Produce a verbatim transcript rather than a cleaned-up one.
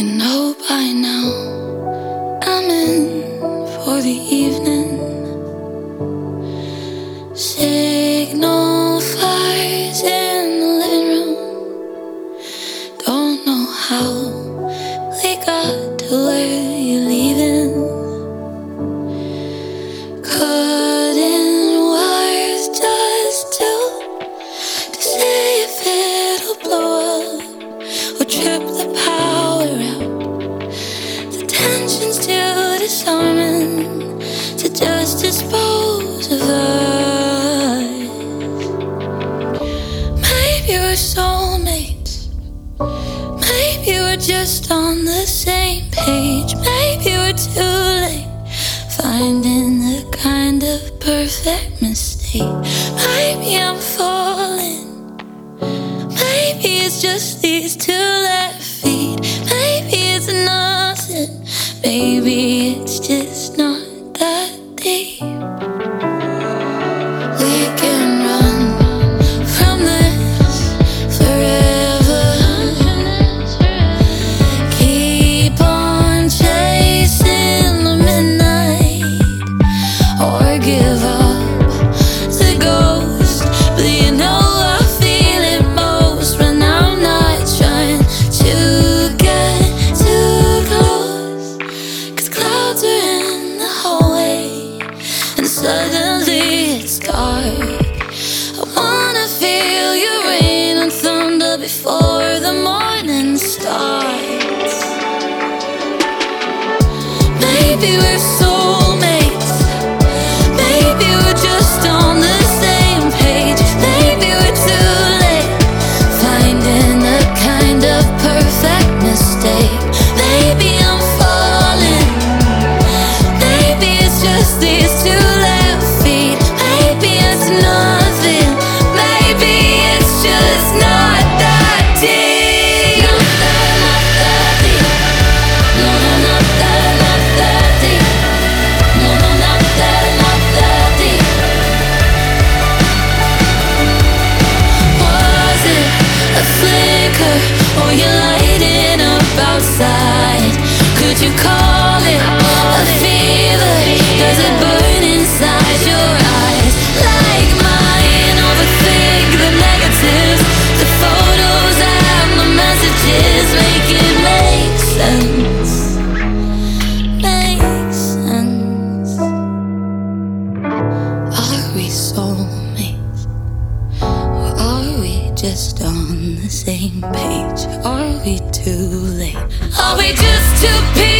You know by now I'm in for the evening. Signal fires in the living room. Don't know how we got to where you're leaving. Cutting wires just to, to see if it'll blow up or trip the power out. The tension's too disarming to just dispose of us. Maybe we're soulmates. Maybe we're just on the same page. Maybe we're too late finding the kind of perfect mistake. Maybe I'm falling. Maybe it's just these two left feet. Maybe it's nothing. Maybe it's just not that deep. We can run from this forever. Keep on chasing the midnight, or give up the ghost. But you know I feel it most when I'm not trying to get too close. Cause clouds are in the hallway and suddenly it's dark. I wanna feel your rain and thunder before the morning starts. Maybe we're soulmates. Maybe we're just on the same page. Maybe we're too late finding the kind of perfect mistake. Maybe I'm falling. Maybe it's just these two left feet. Maybe it's nothing. Maybe it's just not that deep. Not that, not that deep. No, no, not that, not that deep. No, no, not that, not that deep. Was it a flicker or you lighting up outside? Could you call it a fever? Does it burn inside your eyes like mine? Overthink the negatives, the photos and the messages. Make it make sense. Make sense. Are we soulmates? Or are we just on the same page? Are we too late? Are we just two people?